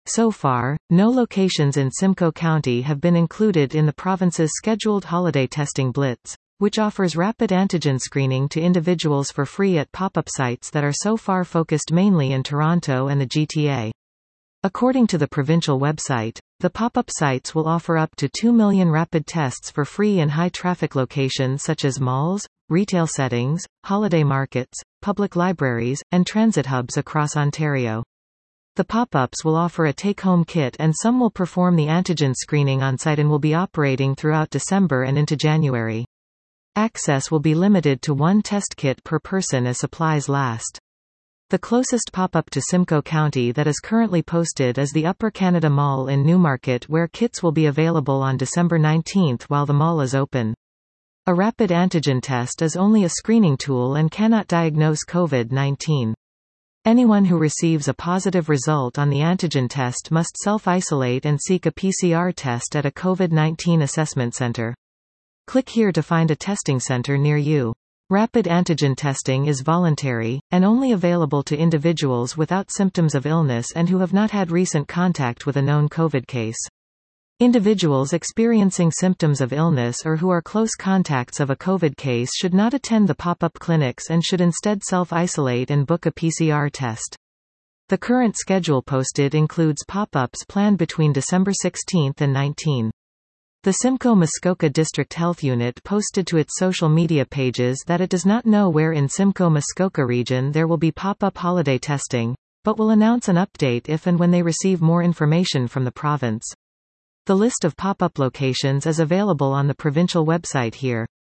So far, no locations in Simcoe County have been included in the province's scheduled holiday testing blitz, which offers rapid antigen screening to individuals for free at pop-up sites that are so far focused mainly in Toronto and the GTA. According to the provincial website, the pop-up sites will offer up to 2 million rapid tests for free in high-traffic locations such as malls, retail settings, holiday markets, public libraries, and transit hubs across Ontario. The pop-ups will offer a take-home kit and some will perform the antigen screening on-site and will be operating throughout December and into January. Access will be limited to one test kit per person as supplies last. The closest pop-up to Simcoe County that is currently posted is the Upper Canada Mall in Newmarket, where kits will be available on December 19 while the mall is open. A rapid antigen test is only a screening tool and cannot diagnose COVID-19. Anyone who receives a positive result on the antigen test must self-isolate and seek a PCR test at a COVID-19 assessment center. Click here to find a testing center near you. Rapid antigen testing is voluntary, and only available to individuals without symptoms of illness and who have not had recent contact with a known COVID case. Individuals experiencing symptoms of illness or who are close contacts of a COVID case should not attend the pop-up clinics and should instead self-isolate and book a PCR test. The current schedule posted includes pop-ups planned between December 16 and 19. The Simcoe-Muskoka District Health Unit posted to its social media pages that it does not know where in Simcoe-Muskoka region there will be pop-up holiday testing, but will announce an update if and when they receive more information from the province. The list of pop-up locations is available on the provincial website here.